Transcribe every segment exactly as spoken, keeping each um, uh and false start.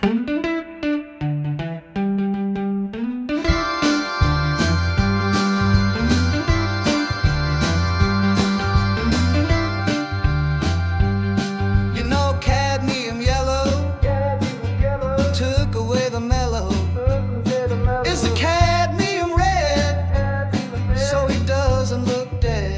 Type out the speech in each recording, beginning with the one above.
You know cadmium yellow, cadmium yellow took away the mellow. Is the cadmium red, cadmium red, so he doesn't look dead.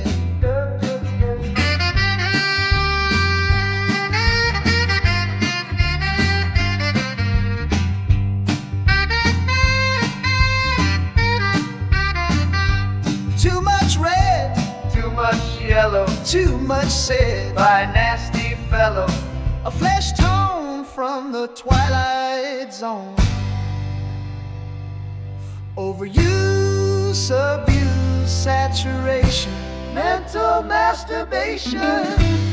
Too much red, Too much yellow too much said by a nasty fellow. a flesh tone from the twilight zone. Overuse, abuse, saturation, mental masturbation.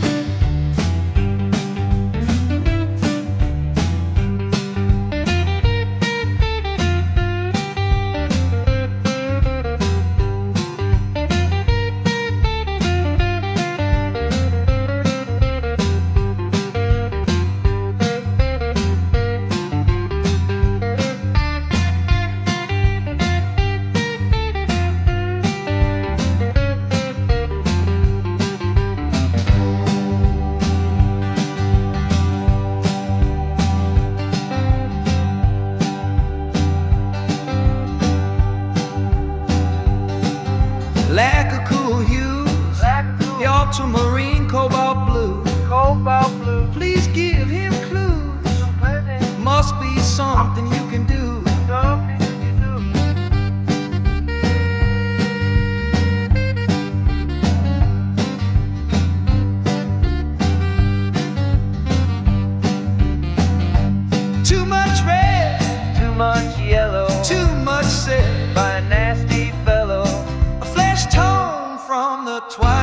Lack of cool hues, Black blue, the ultramarine cobalt blue. cobalt blue, Please give him clues. Must be something you can do. something you do. Too much red, Too much yellow too much said by a nasty fellow. a flesh tone from the twilight